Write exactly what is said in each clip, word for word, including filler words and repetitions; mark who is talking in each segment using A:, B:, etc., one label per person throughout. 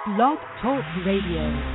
A: Blog Talk Radio.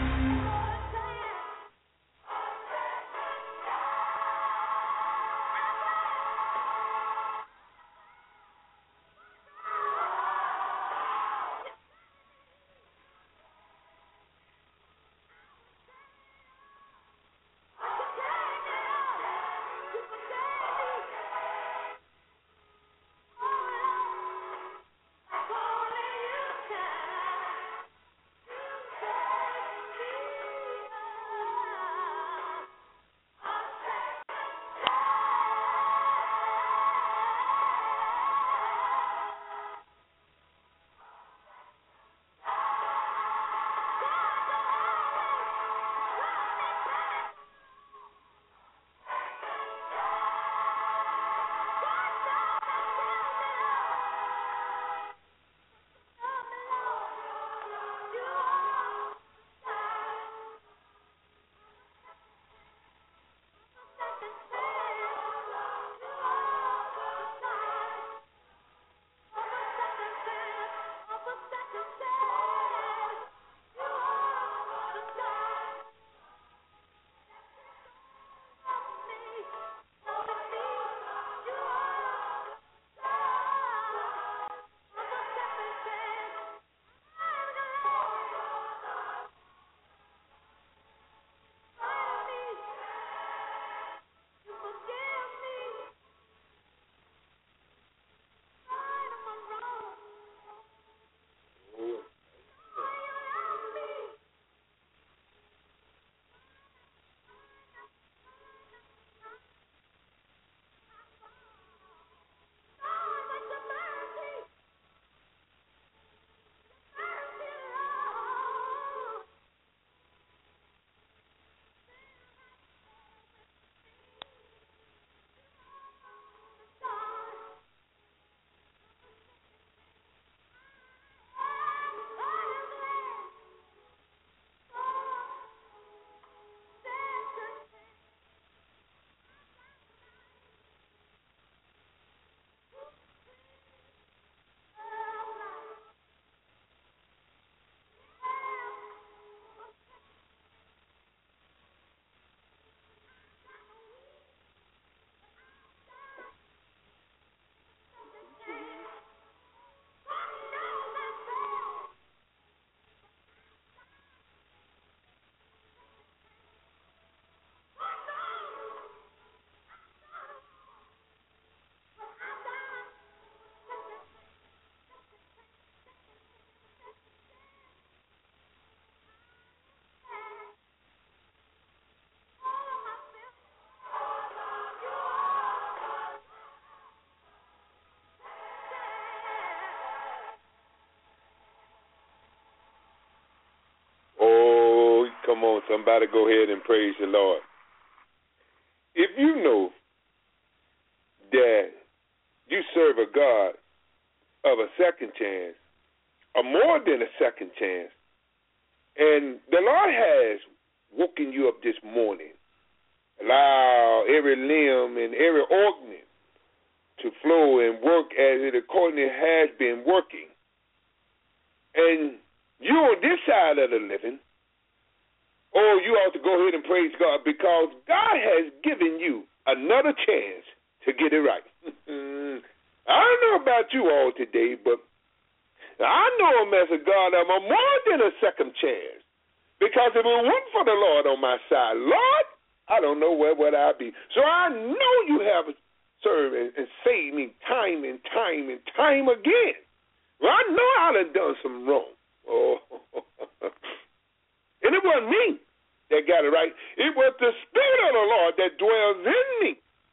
B: Come on, somebody go ahead and praise the Lord. If you know that you serve a God of a second chance, or more than a second chance, and the Lord has woken you up this morning, allow every limb and every organ to flow and work as it accordingly has been working, and you on this side of the living, oh, you ought to go ahead and praise God, because God has given you another chance to get it right. I don't know about you all today, but I know him as a God of a more than a second chance, because if it weren't for the Lord on my side, Lord, I don't know where would I be. So I know you have served and, and saved me time and time and time again. Well, I know I done done some wrong. Oh, and it wasn't me that got it right. It was the Spirit of the Lord that dwells in me.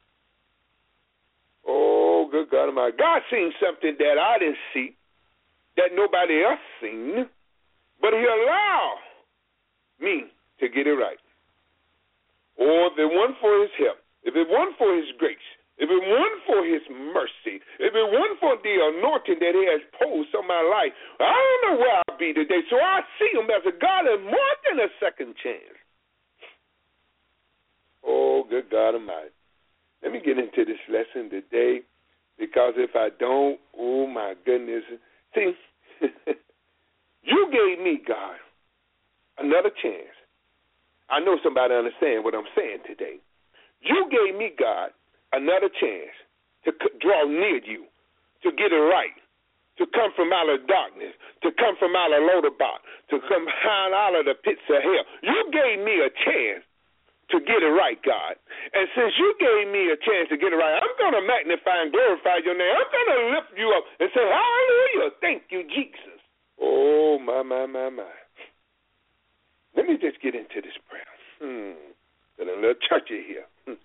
B: Oh, good God Almighty. God seen something that I didn't see, that nobody else seen, but he allowed me to get it right. Or if it wasn't for his help, if it wasn't for his grace, if it wasn't for his mercy, if it wasn't for the anointing that he has posed on my life, I don't know where I'll be today. So I see him as a God of more than a second chance. Oh, good God Almighty. Let me get into this lesson today, because if I don't, oh, my goodness. See, You gave me, God, another chance. I know somebody understands what I'm saying today. You gave me, God, another chance to draw near you, to get it right, to come from out of darkness, to come from out of Lodabar, to come out of the pits of hell. You gave me a chance to get it right, God. And since you gave me a chance to get it right, I'm going to magnify and glorify your name. I'm going to lift you up and say, hallelujah, thank you, Jesus. Oh, my, my, my, my. Let me just get into this prayer. Hmm. Got a little churchy here. Hmm.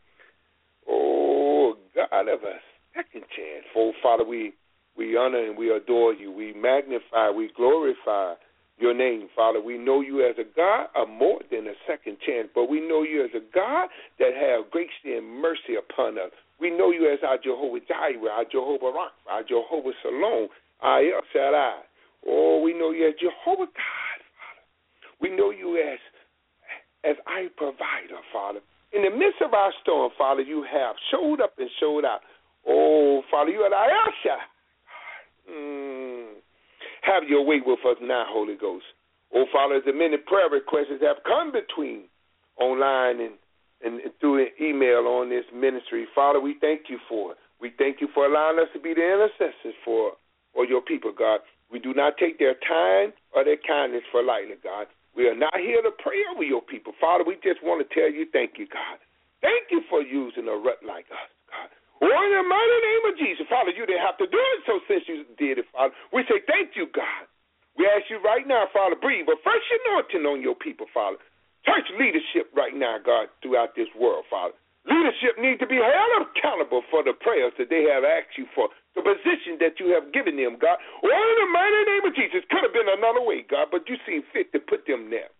B: Oh, God of a second chance. Oh, Father, we, we honor and we adore you. We magnify, we glorify your name, Father. We know you as a God of more than a second chance, but we know you as a God that has grace and mercy upon us. We know you as our Jehovah Jireh, our Jehovah Rapha, our Jehovah Shalom, our El Shaddai. Oh, we know you as Jehovah God, Father. We know you as as our provider, Father. In the midst of our storm, Father, you have showed up and showed out. Oh, Father, you are our El Shaddai. Mm. Have your way with us now, Holy Ghost. Oh, Father, as the many prayer requests have come between online and, and, and through an email on this ministry, Father, we thank you for it. We thank you for allowing us to be the intercessors for, for your people, God. We do not take their time or their kindness for lightly, God. We are not here to pray over your people. Father, we just want to tell you thank you, God. Thank you for using a rut like us, God. Oh, in the mighty name of Jesus, Father, you didn't have to do it, so since you did it, Father, we say thank you, God. We ask you right now, Father, breathe a fresh anointing on your people, Father. Touch leadership right now, God, throughout this world, Father. Leadership needs to be held accountable for the prayers that they have asked you for, the position that you have given them, God. Oh, in the mighty name of Jesus, could have been another way, God, but you seem fit to put them there.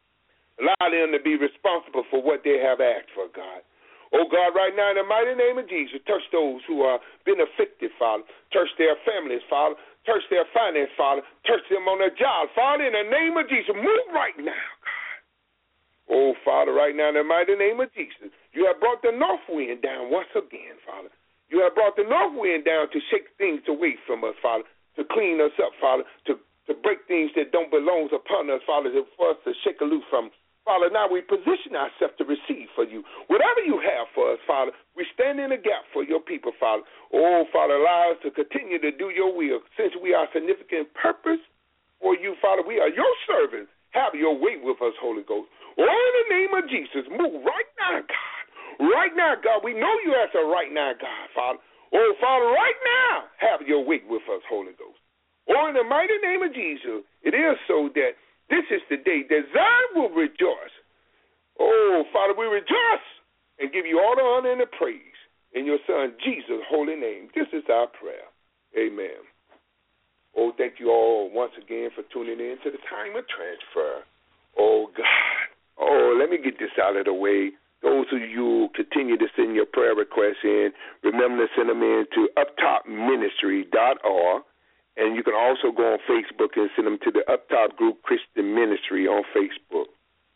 B: Allow them to be responsible for what they have asked for, God. Oh, God, right now, in the mighty name of Jesus, touch those who are been afflicted, Father. Touch their families, Father. Touch their finance, Father. Touch them on their job. Father, in the name of Jesus, move right now, God. Oh, Father, right now, in the mighty name of Jesus, you have brought the north wind down once again, Father. You have brought the north wind down to shake things away from us, Father, to clean us up, Father, to, to break things that don't belong upon us, Father, for us to shake a loose from. Father, now we position ourselves to receive for you. Whatever you have for us, Father, we stand in the gap for your people, Father. Oh, Father, allow us to continue to do your will. Since we are significant purpose for you, Father, we are your servants. Have your way with us, Holy Ghost. Oh, in the name of Jesus, move right now, God. Right now, God, we know you as a right now, God, Father. Oh, Father, right now, have your way with us, Holy Ghost. Oh, in the mighty name of Jesus, it is so that this is the day that Zion will rejoice. Oh, Father, we rejoice and give you all the honor and the praise in your Son, Jesus' holy name. This is our prayer. Amen. Oh, thank you all once again for tuning in to the Time of Transfer. Oh, God. Oh, let me get this out of the way. Those of you who continue to send your prayer requests in, remember to send them in to up top ministry dot org. And you can also go on Facebook and send them to the Up Top Group Christian Ministry on Facebook.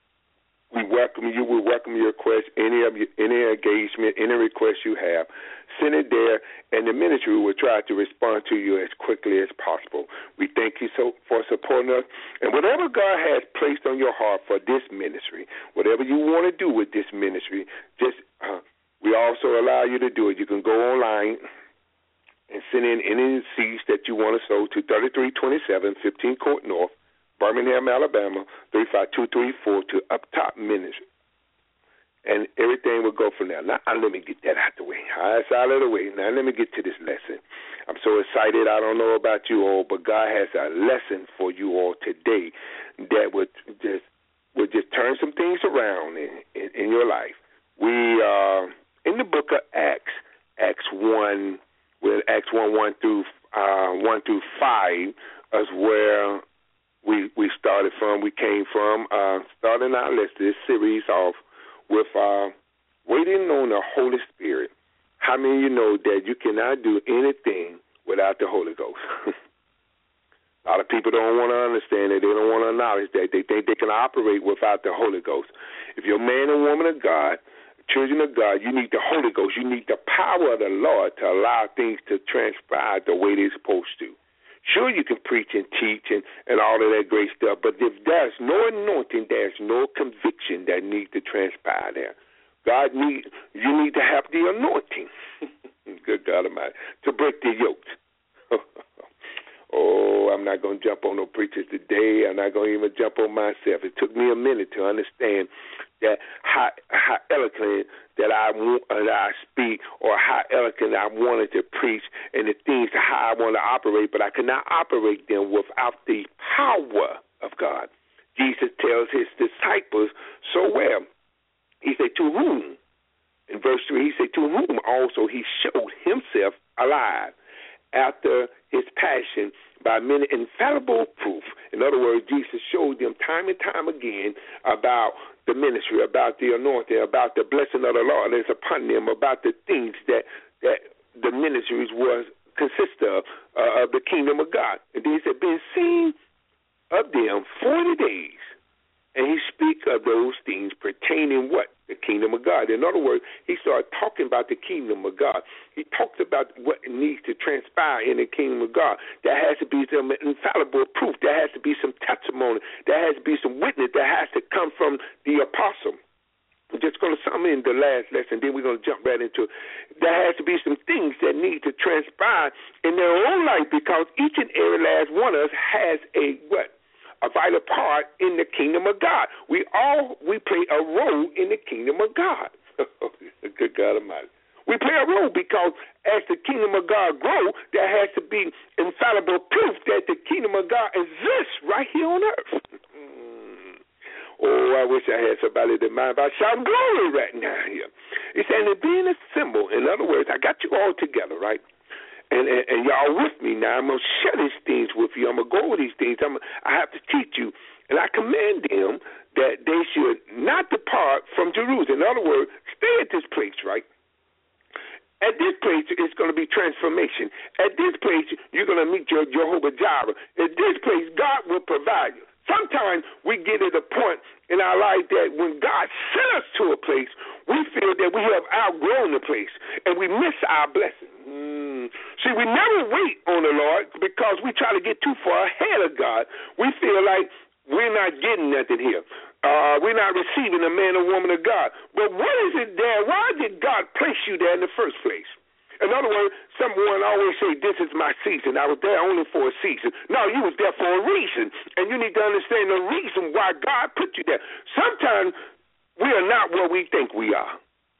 B: We welcome you. We welcome your requests, any of your, any engagement, any request you have. Send it there, and the ministry will try to respond to you as quickly as possible. We thank you so for supporting us. And whatever God has placed on your heart for this ministry, whatever you want to do with this ministry, just uh, we also allow you to do it. You can go online and send in any seeds that you want to sow to thirty-three twenty-seven, fifteen Court North, Birmingham, Alabama, three five two three four to Up Top Ministry. And everything will go from there. Now, let me get that out the way. It's out of the way. Now, let me get to this lesson. I'm so excited. I don't know about you all, but God has a lesson for you all today that would just would just turn some things around in, in, in your life. We are in the book of Acts, Acts one, with Acts one, one through uh, one through five is where we we started from. We came from. Uh, starting our list, this series off with uh, waiting on the Holy Spirit. How many of you know that you cannot do anything without the Holy Ghost? A lot of people don't want to understand it. They don't want to acknowledge that. They think they can operate without the Holy Ghost. If you're a man or woman of God, children of God, you need the Holy Ghost. You need the power of the Lord to allow things to transpire the way they're supposed to. Sure, you can preach and teach and, and all of that great stuff, but if there's no anointing, there's no conviction that needs to transpire there. God need you need to have the anointing. Good God Almighty, to break the yokes. Oh, I'm not going to jump on no preachers today. I'm not going to even jump on myself. It took me a minute to understand that how, how eloquent that I want, that I speak, or how eloquent I wanted to preach, and the things how I want to operate, but I could not operate them without the power of God. Jesus tells his disciples so well. He said, to whom? In verse three, he said, to whom also he showed himself alive after his passion by many infallible proof. In other words, Jesus showed them time and time again about the ministry, about the anointing, about the blessing of the Lord that's upon them, about the things that, that the ministries was consist of, uh, of the kingdom of God. And these have been seen of them forty days. And he speaks of those things pertaining what? The kingdom of God. In other words, he started talking about the kingdom of God. He talks about what needs to transpire in the kingdom of God. There has to be some infallible proof. There has to be some testimony. There has to be some witness that has to come from the apostle. We're just going to sum in the last lesson, then we're going to jump right into it. There has to be some things that need to transpire in their own life, because each and every last one of us has a what? A vital part in the kingdom of God. We all we play a role in the kingdom of God. Good God Almighty. We play a role because as the kingdom of God grows, there has to be infallible proof that the kingdom of God exists right here on earth. Oh, I wish I had somebody to mind about shouting glory right now here. It's saying it being a symbol. In other words, I got you all together, right? And, and, and y'all with me now. I'm going to share these things with you. I'm going to go over these things. I'm, I have to teach you. And I command them that they should not depart from Jerusalem. In other words, stay at this place, right? At this place, it's going to be transformation. At this place, you're going to meet your Jehovah Jireh. At this place, God will provide you. Sometimes we get at a point in our life that when God sent us to a place, we feel that we have outgrown the place and we miss our blessing. Mm. See, we never wait on the Lord because we try to get too far ahead of God. We feel like we're not getting nothing here. Uh, we're not receiving a man or woman of God. But what is it there? Why did God place you there in the first place? In other words, someone always say, this is my season. I was there only for a season. No, you was there for a reason. And you need to understand the reason why God put you there. Sometimes we are not where we think we are.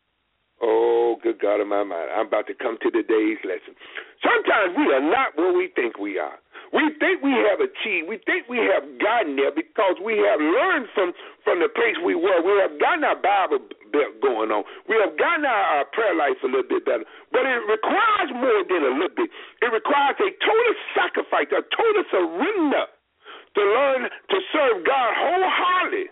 B: Oh, good God of my mind. I'm about to come to the day's lesson. Sometimes we are not where we think we are. We think we have achieved. We think we have gotten there because we have learned from, from the place we were. We have gotten our Bible going on. We have gotten our, our prayer life a little bit better. But it requires more than a little bit. It requires a total sacrifice, a total surrender to learn to serve God wholeheartedly.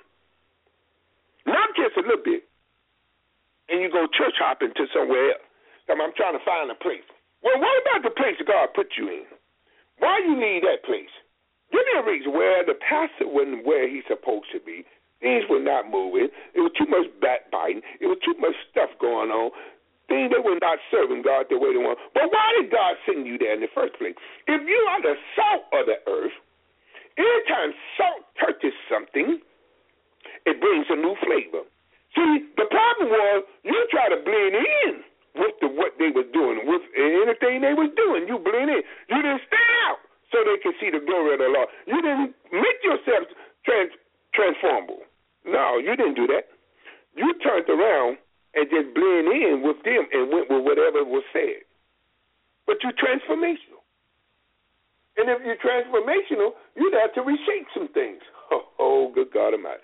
B: Not just a little bit. And you go church hopping to somewhere else. I'm trying to find a place. Well, what about the place God put you in? Why you need that place? Give me a reason. Where the pastor wasn't where he's supposed to be. Things were not moving. It was too much backbiting. It was too much stuff going on. Things they were not serving God the way they want. But why did God send you there in the first place? If you are the salt of the earth, anytime salt touches something, it brings a new flavor. See, the problem was you try to blend in with the, what they were doing, with anything they was doing. You blend in. You didn't stand out so they could see the glory of the Lord. You didn't make yourself trans, transformable. No, you didn't do that. You turned around and just blend in with them and went with whatever was said. But you're transformational. And if you're transformational, you'd have to reshape some things. Oh, oh good God Almighty.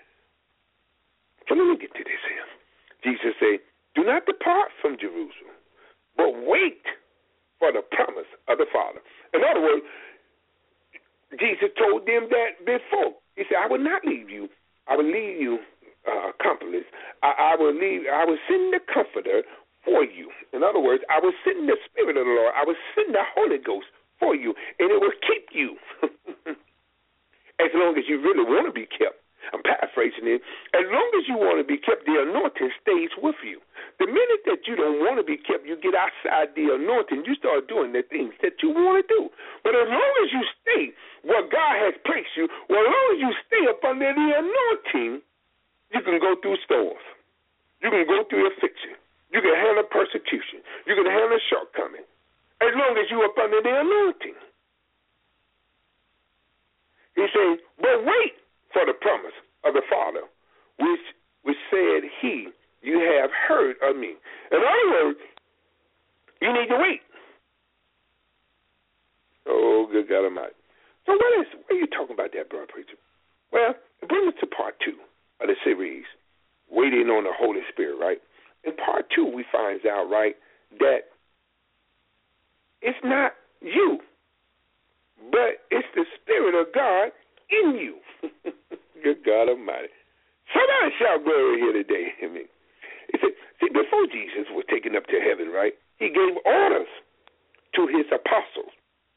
B: So let me get to this here. Jesus said, do not depart from Jerusalem, but wait for the promise of the Father. In other words, Jesus told them that before. He said, I will not leave you. I will leave you uh, comfortless. I, I will leave. I will send the Comforter for you. In other words, I will send the Spirit of the Lord. I will send the Holy Ghost for you, and it will keep you as long as you really want to be kept. I'm paraphrasing it. As long as you want to be kept, the anointing stays with you. The minute that you don't want to be kept, you get outside the anointing, you start doing the things that you want to do. But as long as you stay where God has placed you, well, as long as you stay up under the anointing, you can go through storms. You can go through affliction. You can handle persecution. You can handle shortcoming. As long as you're up under the anointing. He said, but wait for the promise of the Father, which which said he, you have heard of me. In other words, you need to wait. Oh, good God Almighty. So what is, what are you talking about that, brother preacher? Well, it brings us to part two of the series, Waiting on the Holy Spirit, right? In part two, we find out, right, that it's not you, but it's the Spirit of God in you. Good God Almighty. Somebody shout glory here today. I mean, he said, see, before Jesus was taken up to heaven, right, he gave orders to his apostles.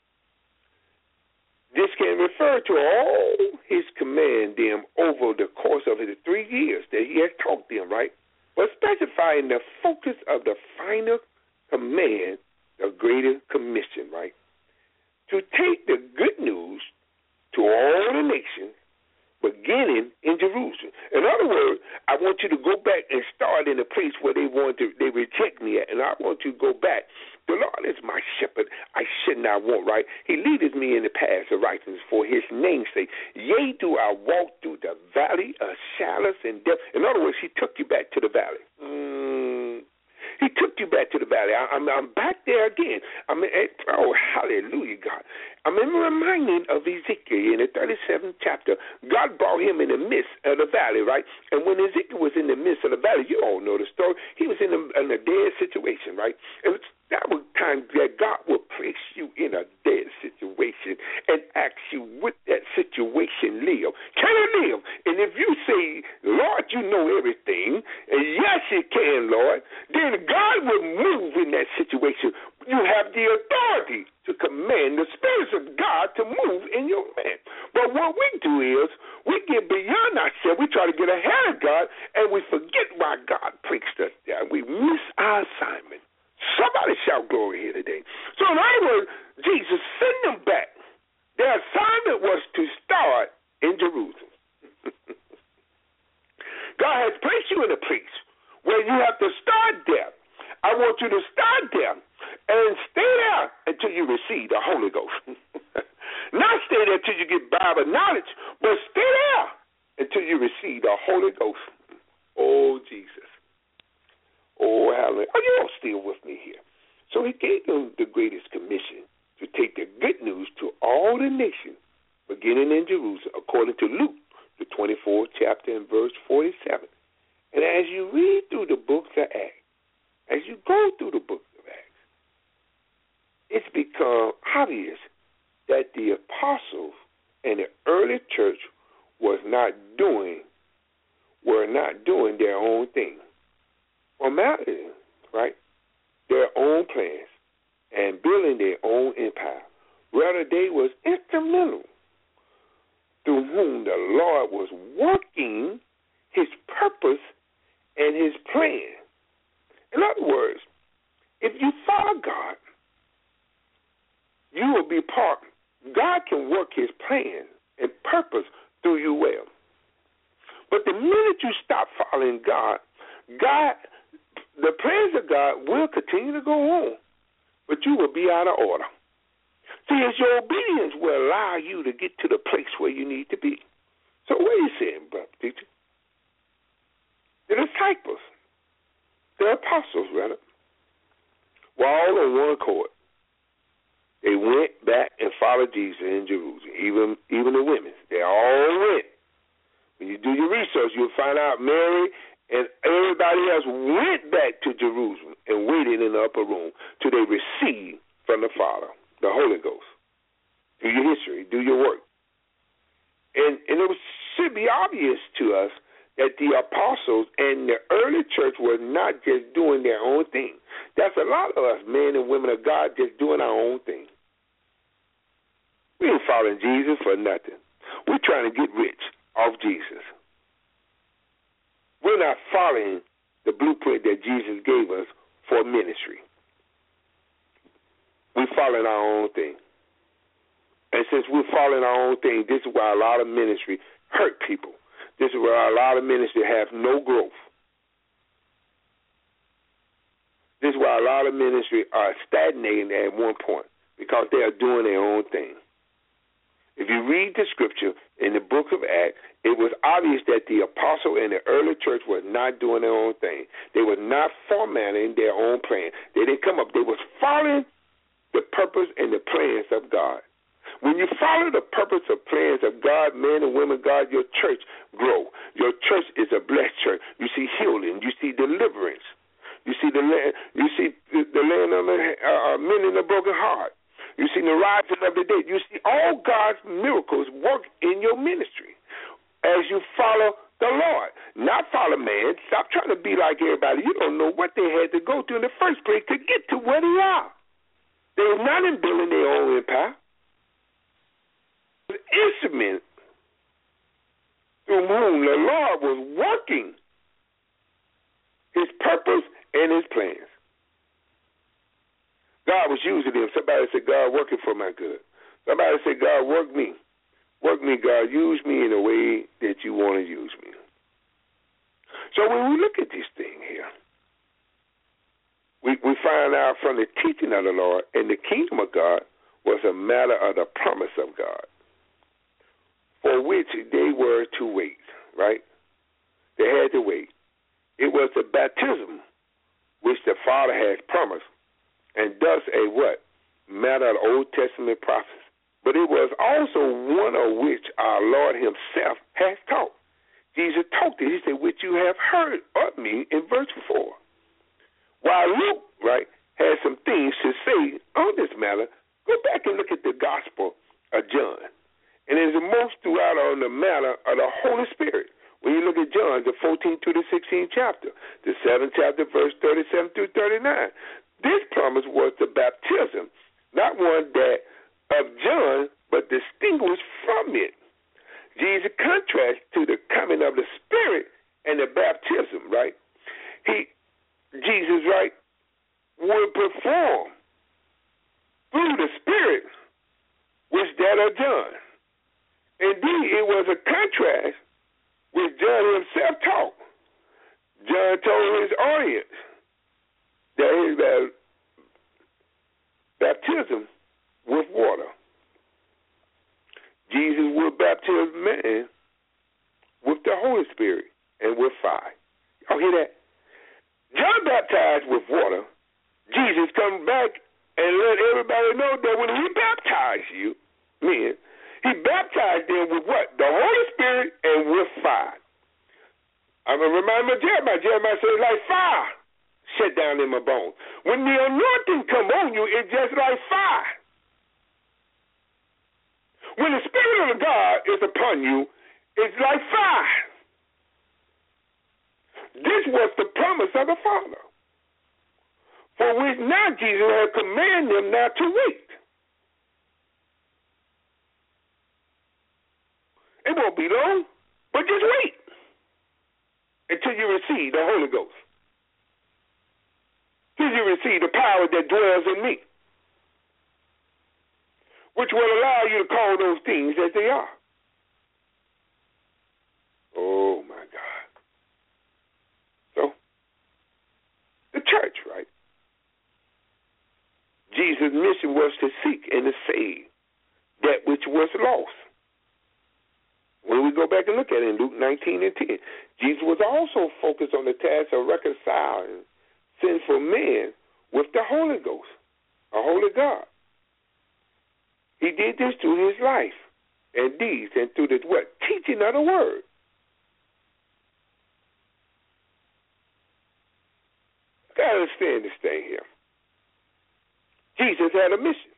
B: This can refer to all his command them over the course of his three years that he has taught them, right? But specifying the focus of the final command, the greater commission, right? To take the good news to all the nations, beginning in Jerusalem. In other words, I want you to go back and start in the place where they want to, they reject me at, and I want you to go back. The Lord is my shepherd, I should not want, right? He leadeth me in the paths of righteousness for his name's sake. Yea, do I walk through the valley of shadows and death. In other words, he took you back to the valley. Mm. He took you back to the valley. I, I'm, I'm back there again. I mean, oh, hallelujah, God. I'm reminding of Ezekiel in the thirty-seventh chapter. God brought him in the midst of the valley, right? And when Ezekiel was in the midst of the valley, you all know the story. He was in a, in a dead situation, right? And that was time that God will place you in a dead situation and ask you, with that situation, live. Can it live? And if you say, Lord, you know everything, and yes, you can, Lord, then God will move in that situation. You have the authority to command the spirits of God to move in your man. But what we do is we get beyond ourselves. We try to get ahead of God, and we forget why God placed us there. We miss our assignment. Somebody shout glory here today. So in other words, Jesus sent them back. Their assignment was to start in Jerusalem. God has placed you in a place where you have to start there. I want you to start there and stay there until you receive the Holy Ghost. Not stay there until you get Bible knowledge, but stay there until you receive the Holy Ghost. Oh, Jesus. Oh, hallelujah. Are you all still with me here? So he gave them the greatest commission to take the good news to all the nations, beginning in Jerusalem, according to Luke, the twenty-fourth chapter and verse forty-seven. And as you read through the books of Acts, as you go through the books of Acts, it's become obvious that the apostles and the early church was not doing, were not doing their own thing. Formality, right? Their own plans and building their own empire. Rather, they was instrumental through whom the Lord was working his purpose and his plan. In other words, if you follow God, you will be part. God can work his plan and purpose through you well. But the minute you stop following God, God, the plans of God will continue to go on, but you will be out of order. See, it's your obedience will allow you to get to the place where you need to be. So what are you saying, brother teacher? The disciples, the apostles, rather, were all on one accord. They went back and followed Jesus in Jerusalem, even even the women. They all went. When you do your research, you'll find out Mary and everybody else went back to Jerusalem and waited in the upper room till they received from the Father, the Holy Ghost. Do your history, do your work. And, and it should be obvious to us that the apostles and the early church were not just doing their own thing. That's a lot of us, men and women of God, just doing our own thing. We ain't following Jesus for nothing. We're trying to get rich off Jesus. following the blueprint that Jesus gave us for ministry. We're following our own thing. And since we're following our own thing, this is why a lot of ministry hurt people. This is why a lot of ministry have no growth. This is why a lot of ministry are stagnating at one point, because they are doing their own thing. If you read the scripture in the book of Acts, it was obvious that the apostle and the early church were not doing their own thing. They were not formatting their own plan. They didn't come up. They was following the purpose and the plans of God. When you follow the purpose of plans of God, men and women, God, your church grow. Your church is a blessed church. You see healing. You see deliverance. You see the land. You see the land of uh, men in a broken heart. You see the rising of the dead. You see all God's miracles work in your ministry as you follow the Lord, not follow man. Stop trying to be like everybody. You don't know what they had to go through in the first place to get to where they are. They were not in building their own empire. It was an instrument through whom the Lord was working his purpose and his plans. God was using them. Somebody said, God working for my good. Somebody said, God, work me. Work me, God. Use me in a way that you want to use me. So when we look at this thing here, we, we find out from the teaching of the Lord, and the kingdom of God was a matter of the promise of God, for which they were to wait, right? They had to wait. It was the baptism which the Father has promised, and thus a what? Matter of the Old Testament prophecy. But it was also one of which our Lord himself has taught. Jesus taught it. He said, which you have heard of me in verse four. While Luke, right, has some things to say on this matter, go back and look at the Gospel of John. And there's the most throughout on the matter of the Holy Spirit. When you look at John, the fourteenth through the sixteenth chapter, the seventh chapter, verse thirty-seven through thirty-nine. This promise was the baptism, not one that of John, but distinguished from it. Jesus contrasts to the coming of the Spirit and the baptism, right? He, Jesus, right, would perform through the Spirit, which that of John. Indeed, it was a contrast which John himself taught. John told his audience that his uh, baptism with water. Jesus would baptize man with the Holy Spirit and with fire. Y'all hear that? John baptized with water. Jesus come back and let everybody know that when he baptized you, men, he baptized them with what? The Holy Spirit and with fire. I'm going to remind me of Jeremiah. Jeremiah said, like fire shut down in my bones. When the anointing come on you, it's just like fire. When the Spirit of God is upon you, it's like fire. This was the promise of the Father, for which now Jesus had commanded them not to wait. It won't be long, but just wait until you receive the Holy Ghost, till you receive the power that dwells in me, which will allow you to call those things as they are. Oh, my God. So, the church, right? Jesus' mission was to seek and to save that which was lost. When we go back and look at it in Luke nineteen and ten, Jesus was also focused on the task of reconciling sinful men with the Holy Ghost, a holy God. He did this through his life and deeds and through the what? Teaching of the word. You got to understand this thing here. Jesus had a mission.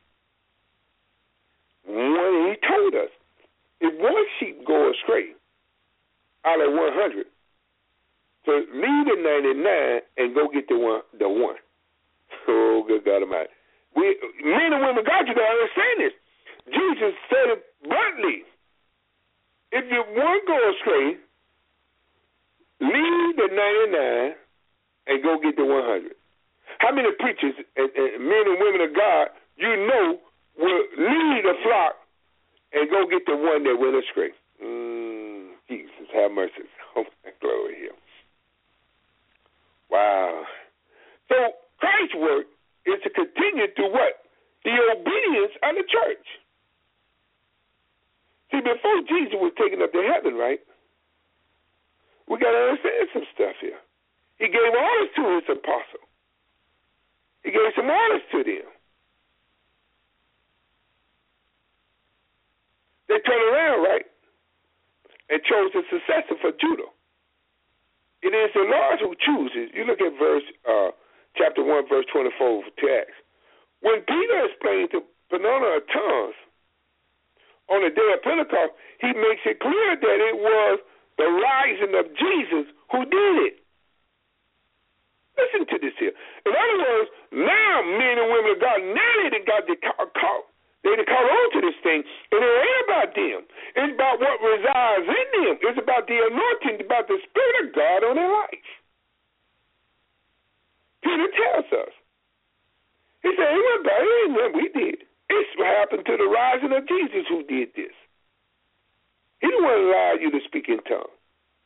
B: When he told us, if one sheep go astray out of one hundred, so leave the ninety-nine and go get the one. The one. Oh, good God Almighty. We, men and women, God, you got to understand this. Jesus said it bluntly. If you one go astray, leave the ninety-nine and go get the one hundred? How many preachers and, and men and women of God you know will leave the flock and go get the one that went astray? Mm, Jesus, have mercy. Oh, my glory here. Wow. So Christ's work is to continue through what? The obedience of the church. See, before Jesus was taken up to heaven, right, we got to understand some stuff here. He gave orders to his apostles. He gave some orders to them. They turned around, right, and chose a successor for Judah. It is the Lord who chooses. You look at verse uh, chapter one, verse twenty-four to Acts. When Peter explained to Phaneroo of tongues on the day of Pentecost, he makes it clear that it was the rising of Jesus who did it. Listen to this here. In other words, now men and women of God, now they got the call. They done caught on to this thing, and it ain't about them. It's about what resides in them. It's about the anointing, about the Spirit of God on their life. Peter tells us. He said, it wasn't about it ain't what we did. It's what happened to the rising of Jesus who did this. He didn't want to allow you to speak in tongues.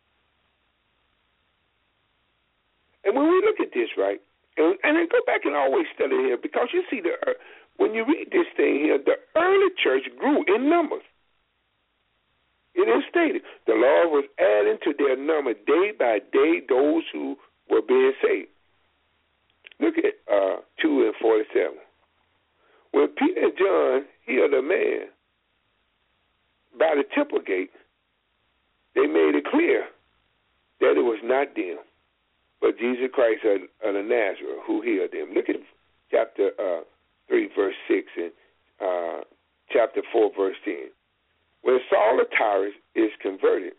B: And when we look at this, right, and, and then go back and always study here, because you see, the when you read this thing here, the early church grew in numbers. It is stated, the Lord was adding to their number day by day those who were being saved. Look at uh, two and forty-seven. When Peter and John healed a man by the temple gate, they made it clear that it was not them, but Jesus Christ of, of the Nazareth who healed them. Look at chapter uh, three, verse six, and uh, chapter four, verse ten. When Saul of Tarsus is converted,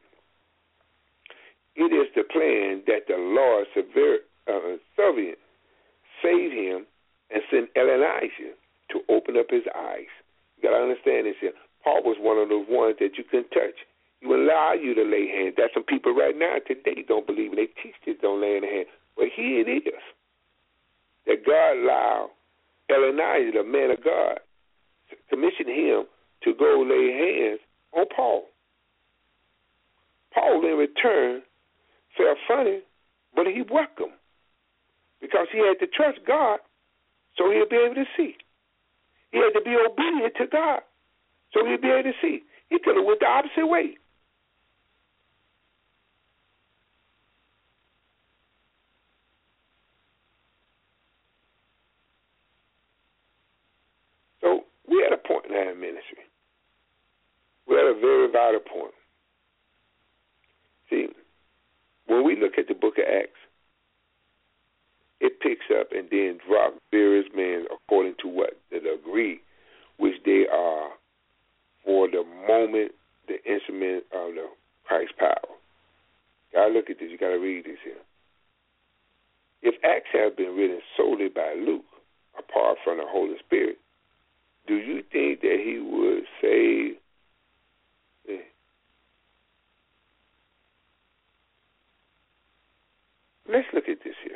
B: it is the plan that the Lord sever, uh, servant save him and send Elijah to open up his eyes. You got to understand this here. Paul was one of those ones that you couldn't touch. He would allow you to lay hands. There's some people right now today don't believe it. They teach this, don't lay in the hand. But here it is, that God allowed Elijah, the man of God, commissioned him to go lay hands on Paul. Paul, in return, felt funny, but he welcomed, because he had to trust God so he'll be able to see. He had to be obedient to God so he'll be able to see. He could have went the opposite way. So we're at a point in our ministry. We're at a very vital point. See, when we look at the book of Acts, it picks up and then drops various men according to what? The degree which they are for the moment, the instrument of the Christ's power. You gotta look at this. You gotta read this here. If Acts have been written solely by Luke, apart from the Holy Spirit, do you think that he would say, eh, let's look at this here.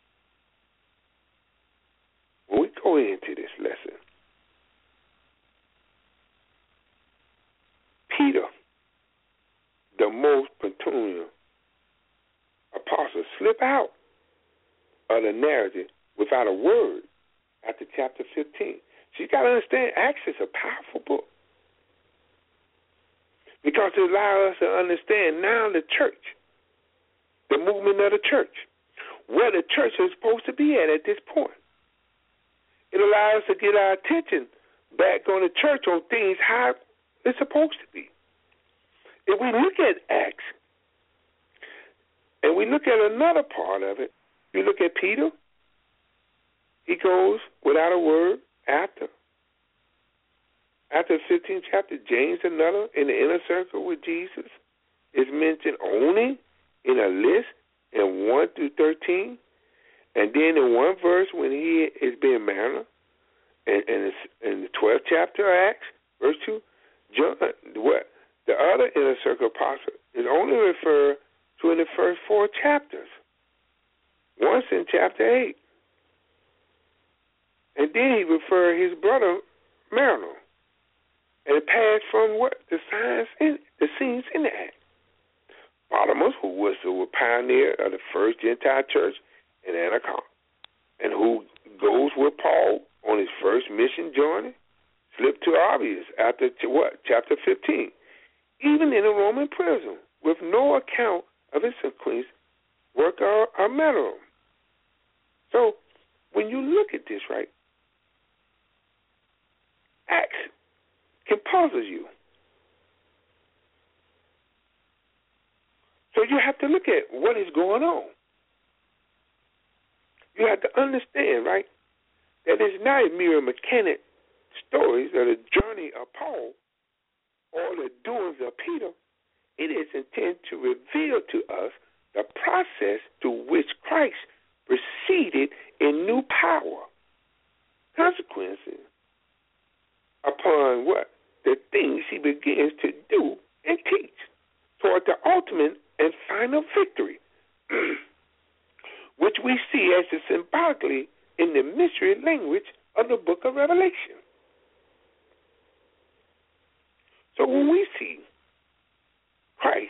B: When we go into this lesson, Peter, the most peculiar apostle, slip out of the narrative without a word after chapter fifteen. So you got to understand, Acts is a powerful book, because it allows us to understand now the church, the movement of the church, where the church is supposed to be at at this point. It allows us to get our attention back on the church, on things how it's supposed to be. If we look at Acts, and we look at another part of it, you look at Peter, he goes without a word after. After the fifteenth chapter, James, another in the inner circle with Jesus, is mentioned only in a list in one through thirteen. And then in one verse when he is being married, and in the twelfth chapter of Acts, verse two, John, what the other inner circle apostle is only referred to in the first four chapters. Once in chapter eight. And then he referred his brother Marinol. And it passed from what? The signs in the scenes in the act. Barnabas, who was the pioneer of the first Gentile church in Antioch, and who goes with Paul on his first mission journey, slipped to obvious after what? Chapter fifteen. Even in a Roman prison, with no account of his sequence, work or, or matter. So, when you look at this, right, Acts can puzzle you. So you have to look at what is going on. You have to understand, right, that it's not mere mechanic stories of the journey of Paul or the doings of Peter. It is intended to reveal to us the process through which Christ proceeded in new power, consequences upon what? The things he begins to do and teach toward the ultimate and final victory, which we see as symbolically in the mystery language of the book of Revelation. So when we see Christ,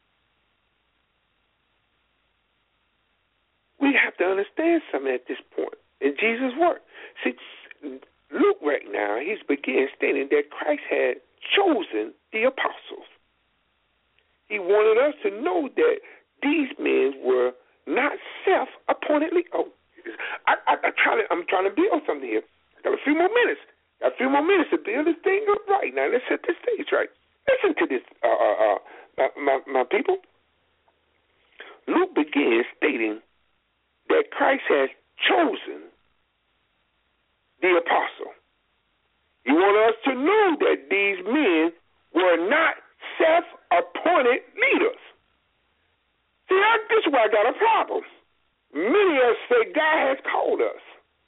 B: we have to understand something at this point in Jesus' work. See, Luke right now, he's beginning stating that Christ had chosen the apostles. He wanted us to know that these men were not self-appointedly. Oh, I, I, I try to, I'm trying to build something here. I got a few more minutes. Got a few more minutes to build this thing up right now. Let's set the stage right. Listen to this, uh, uh, uh, my, my, my people. Luke begins stating that Christ has chosen the apostle. He wants us to know that these men were not self-appointed leaders. See, I, this is where I got a problem. Many of us say God has called us,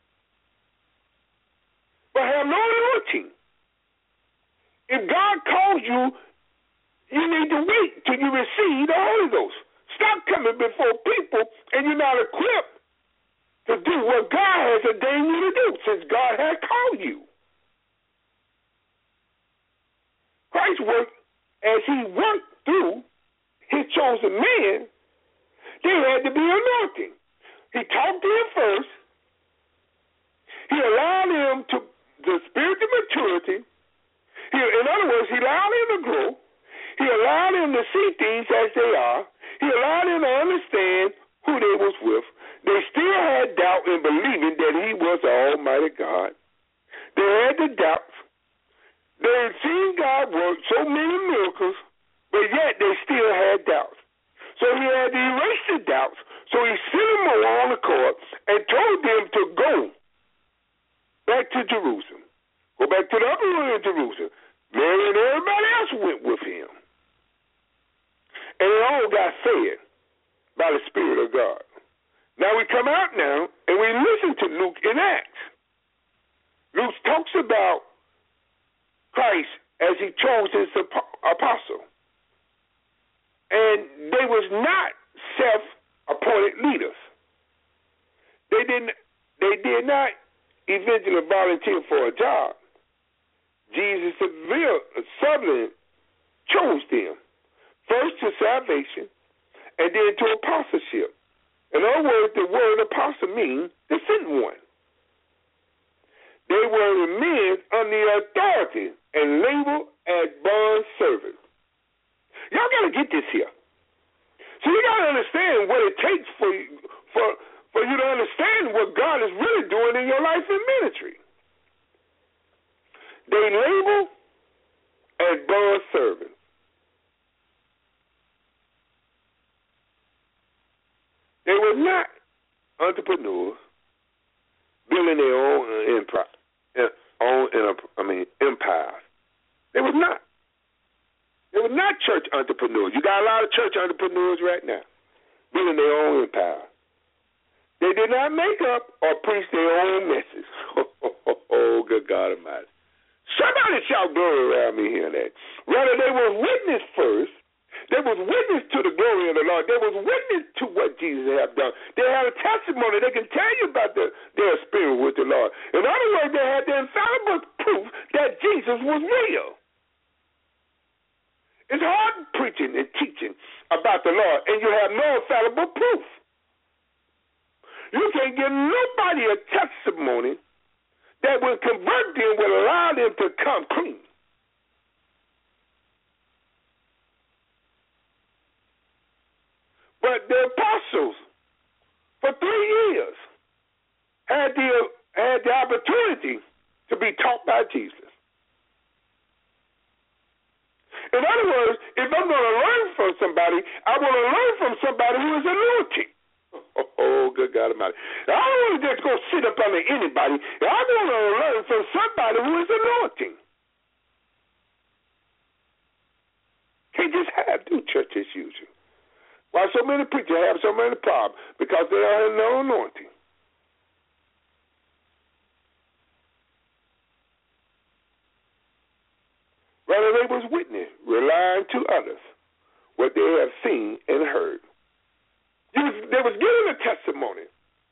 B: but have no anointing. If God calls you, you need to wait till you receive the Holy Ghost. Stop coming before people and you're not equipped to do what God has ordained you to do, since God has called you. Christ worked as he worked through his chosen man. They had to be anointing. He talked to him first. He allowed him to the spiritual maturity. He, in other words, he allowed him to grow. He allowed him to see things as they are. He allowed him to understand who they was with. They still had doubt in believing that he was the Almighty God. They had the doubts. They had seen God work so many miracles, but yet they still had doubts. So he had to erase the doubts. So he sent them on the court and told them to go back to Jerusalem. Go back to the upper room in Jerusalem. Mary and everybody else went with him. And it all got fed by the Spirit of God. Now we come out now and we listen to Luke in Acts. Luke talks about Christ as he chose his apostle. And they was not self-appointed leaders. They didn't they did not eventually volunteer for a job. Jesus Sutherland chose them, first to salvation and then to apostleship. In other words, the word apostle means the sent one. They were the men under the authority and labeled as bond servants. Y'all got to get this here. So you got to understand what it takes for you, for, for you to understand what God is really doing in your life and ministry. They label as bond servants. They were not entrepreneurs building their own empire, own I mean empires. They were not. They were not church entrepreneurs. You got a lot of church entrepreneurs right now building their own empire. They did not make up or preach their own message. Oh, good God Almighty. Somebody shout glory around me hearing that. Rather, they were witness first. They was witness to the glory of the Lord. They was witness to what Jesus had done. They had a testimony. They can tell you about the, their experience with the Lord. In other words, they had the infallible proof that Jesus was real. It's hard preaching and teaching about the Lord, and you have no infallible proof. You can't give nobody a testimony that will convert them, will allow them to come clean. But the apostles, for three years, had the had the opportunity to be taught by Jesus. In other words, if I'm going to learn from somebody, I want to learn from somebody who is anointed. Oh, good God Almighty. I don't want to just go sit up under anybody. I want to learn from somebody who is anointing. Can't just have do church as usual. Why so many preachers have so many problems? Because they are no anointing. Rather, they was witness, relying to others what they have seen and heard. They was, they was giving a testimony.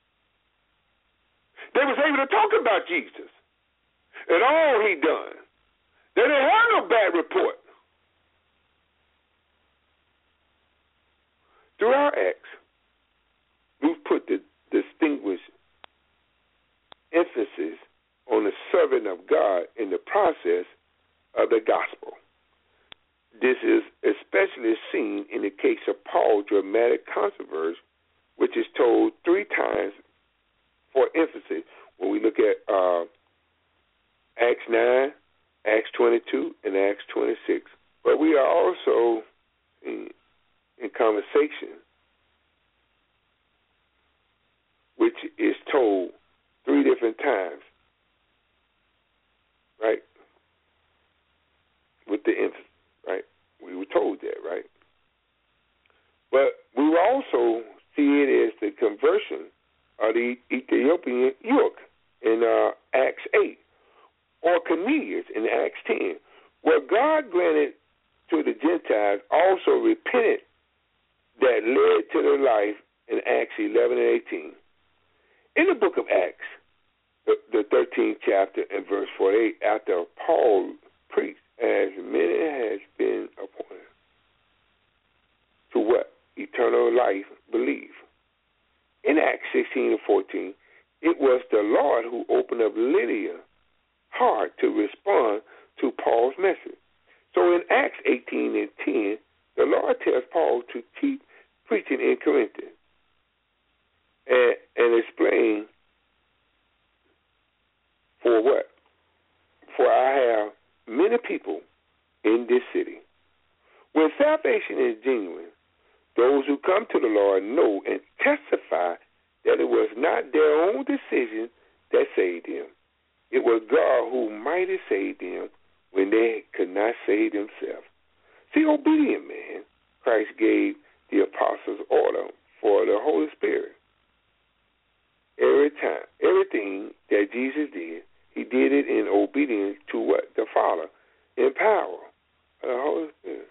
B: They was able to talk about Jesus and all he done. They didn't have no bad report. Through our acts, we've put the distinguished emphasis on the servant of God in the process of the gospel. This is especially seen in the case of Paul's dramatic controversy, which is told three times for emphasis when we look at uh, Acts nine, Acts twenty-two, and Acts twenty-six. But we are also in, in conversation, which is told three different times, right? With the emphasis, right? We were told that, right? But we will also see it as the conversion of the Ethiopian eunuch in uh, Acts eight, or Cornelius in Acts ten, where God granted to the Gentiles also repented that led to their life in Acts eleven and eighteen. In the book of Acts, the, the thirteenth chapter and verse forty-eight, after Paul preached, as many has been appointed to what? Eternal life believe. In Acts sixteen and fourteen, it was the Lord who opened up Lydia's heart to respond to Paul's message. So in Acts eighteen and ten, the Lord tells Paul to keep preaching in Corinth and, and explain for what? For I have many people in this city. When salvation is genuine, those who come to the Lord know and testify that it was not their own decision that saved them. It was God who might have saved them when they could not save themselves. See, obedient man, Christ gave the apostles order for the Holy Spirit. Every time, everything that Jesus did, he did it in obedience to what? The Father, in power of the Holy Spirit.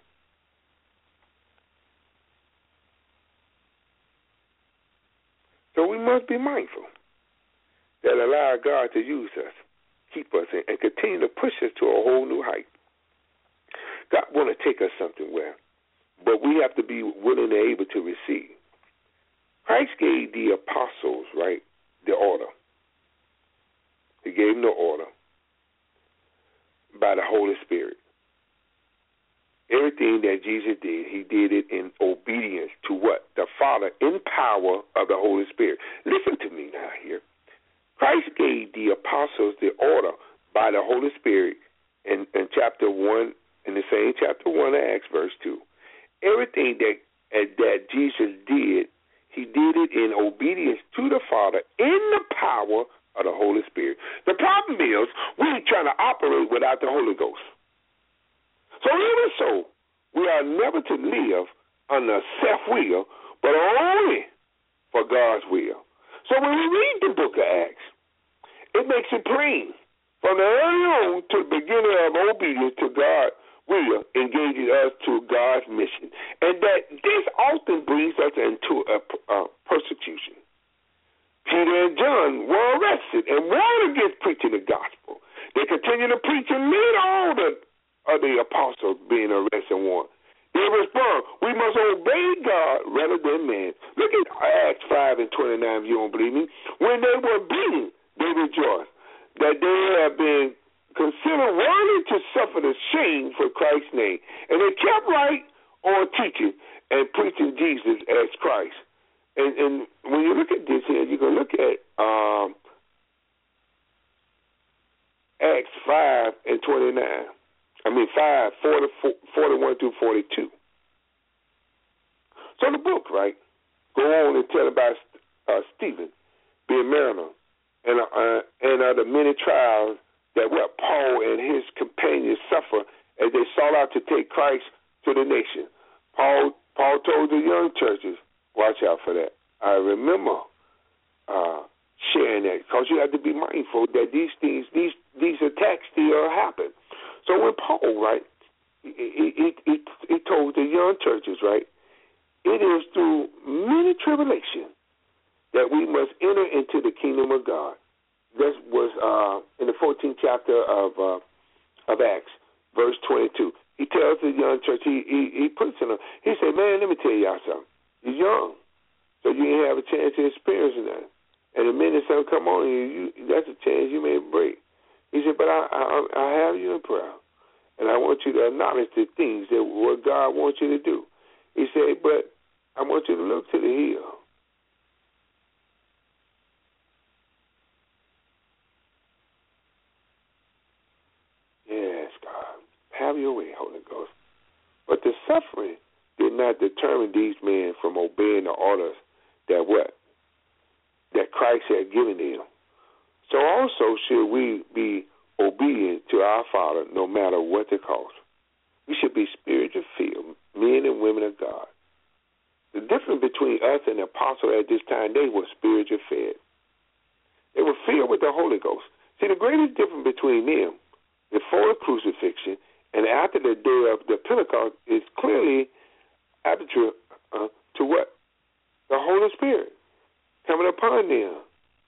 B: So we must be mindful that allow God to use us, keep us, and continue to push us to a whole new height. God want to take us somewhere, but we have to be willing and able to receive. Christ gave the apostles, right, the order. He gave them the order by the Holy Spirit. Everything that Jesus did, he did it in obedience to what? The Father, in power of the Holy Spirit. Listen to me now here. Christ gave the apostles the order by the Holy Spirit in, in chapter one, in the same chapter one of Acts, verse two. Everything that, uh, that Jesus did, he did it in obedience to the Father, in the power of the Holy Spirit. The problem is, we're trying to operate without the Holy Ghost. So even so, we are never to live under self-will, but only for God's will. So when we read the book of Acts, it makes it plain from the early on to the beginning of obedience to God will engages us to God's mission, and that this often brings us into a, a persecution. Peter and John were arrested and warned against preaching the gospel. They continued to preach and lead all the, of the apostles being arrested and warned. They respond, we must obey God rather than man. Look at Acts five and twenty-nine if you don't believe me. When they were beaten, they rejoiced that they had been considered worthy to suffer the shame for Christ's name. And they kept right on teaching and preaching Jesus as Christ. And, and when you look at this here, you can look at um, Acts five and twenty-nine. I mean five, forty, forty-one through forty-two. So the book, right, go on and tell about uh, Stephen being martyred and, uh, and uh, the many trials that what Paul and his companions suffer as they sought out to take Christ to the nation. Paul Paul told the young churches, watch out for that. I remember uh, sharing that because you have to be mindful that these things, these these attacks still happen. So when Paul, right, he, he, he, he told the young churches, right, it is through many tribulations that we must enter into the kingdom of God. That was uh, in the fourteenth chapter of uh, of Acts, verse twenty-two. He tells the young church, he he, he puts in them, he said, man, let me tell y'all something. You're young, so you ain't have a chance to experience that. And the minute something come on you, you, that's a chance you may break. He said, but I, I I have you in prayer, and I want you to acknowledge the things that what God wants you to do. He said, but I want you to look to the hill. Yes, God. Have your way, Holy Ghost. But the suffering did not determine these men from obeying the orders that what? That Christ had given them. So also should we be obedient to our Father no matter what the cost. We should be spiritually filled, men and women of God. The difference between us and the apostle at this time, they were spiritually fed. They were filled with the Holy Ghost. See, the greatest difference between them before the crucifixion and after the day of the Pentecost is clearly attributable uh, to what? The Holy Spirit coming upon them.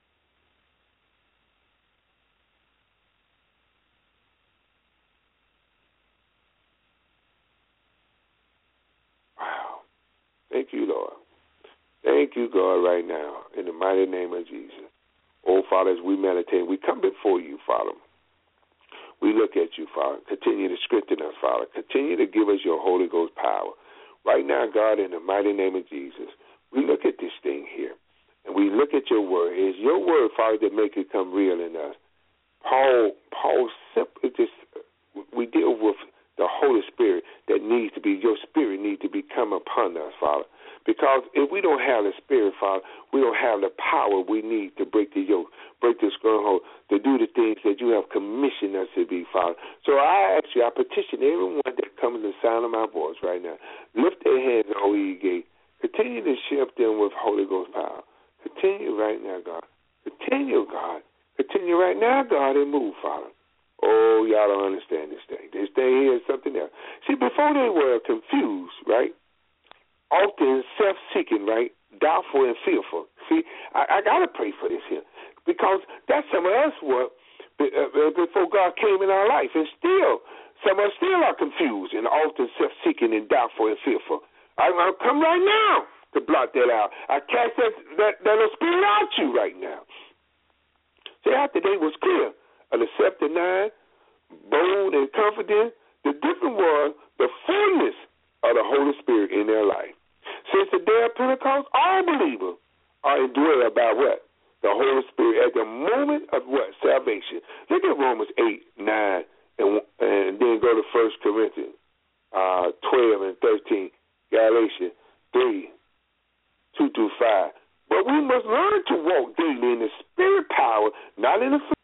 B: Wow. Thank you, Lord. Thank you, God, right now, in the mighty name of Jesus. Oh, Father, as we meditate, we come before you, Father. We look at you, Father. Continue to strengthen us, Father. Continue to give us your Holy Ghost power. Right now, God, in the mighty name of Jesus, we look at this thing here, and we look at your word. It's your word, Father, that make it come real in us. Paul, Paul simply just, we deal with the Holy Spirit that needs to be, your spirit needs to be come upon us, Father. Because if we don't have the Spirit, Father, we don't have the power we need to break the yoke, break the stronghold, to do the things that you have commissioned us to be, Father. So I ask you, I petition everyone that comes to the sound of my voice right now, lift their hands all ye gates. Continue to shift them with Holy Ghost power. Continue right now, God. Continue, God. Continue right now, God, and move, Father. Oh, y'all don't understand this thing. This thing here is something else. See, before they were confused, right? Often self-seeking, right? Doubtful and fearful. See, I, I got to pray for this here because that's some of us were before God came in our life. And still, some of us still are confused and often self-seeking and doubtful and fearful. I, I'll come right now to blot that out. I cast that, that, that little spirit out you right now. See, after they was clear of the self-denying, bold and confident, the difference was the fullness of the Holy Spirit in their life. Since the day of Pentecost, all believers are indwelled by what? The Holy Spirit at the moment of what? Salvation. Look at Romans eight, nine, and, and then go to First Corinthians uh, twelve and thirteen, Galatians three, two through five. But we must learn to walk daily in the Spirit power, not in the